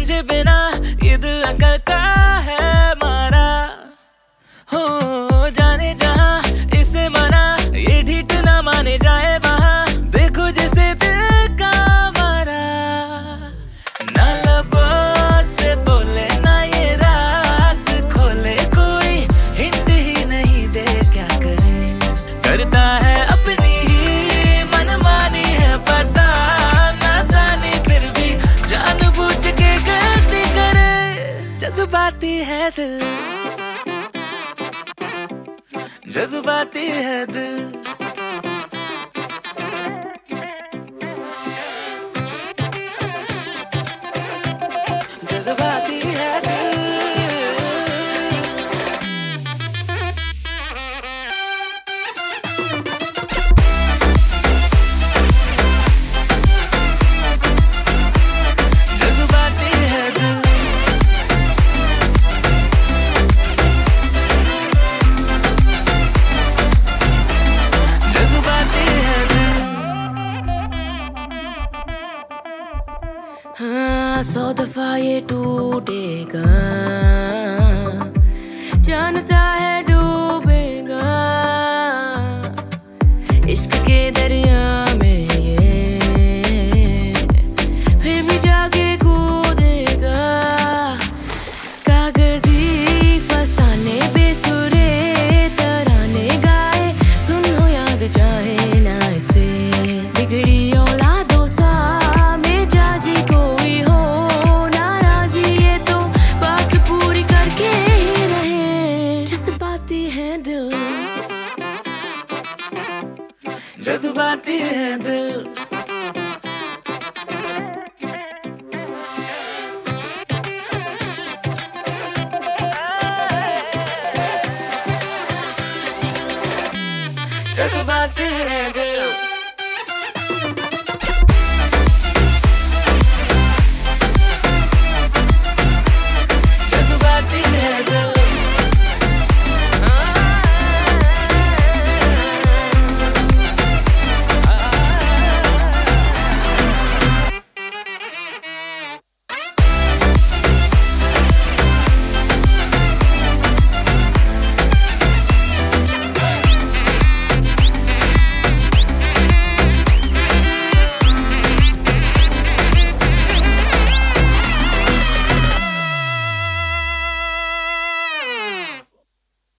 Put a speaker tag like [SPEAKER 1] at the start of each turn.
[SPEAKER 1] तुझे बिना ये दिल अकल का है मारा। हो जाने जहां इसे मना, ये ढीठ ना माने जाए वहां, देखो जिसे दिल का मारा। ना लबों से बोले ना ये राज खोले, कोई हिंट ही नहीं दे क्या करे। करता है अपनी ही मनमानी है पता, ना जाने फिर भी जानबूझ के गलती करे। जज्बाती है दिल, जज्बाती है दिल। जज्बाती है दिल। जज्बाती है दिल। हाँ 100 दफा ये टूटेगा, जानता है डूबेगा इश्क के दरिया में ये, फिर भी जाके कूदेगा। कागजी फसाने बेसुरे तराने गाए, धुन हो याद चाहे ना इसे। बिगड़ी औलादों सा मेजाजी कोई हो नाराजी, ये तो बात पूरी करके ही रहे। जज्बाती है दिल, जज्बाती है दिल। जज्बाती है दिल।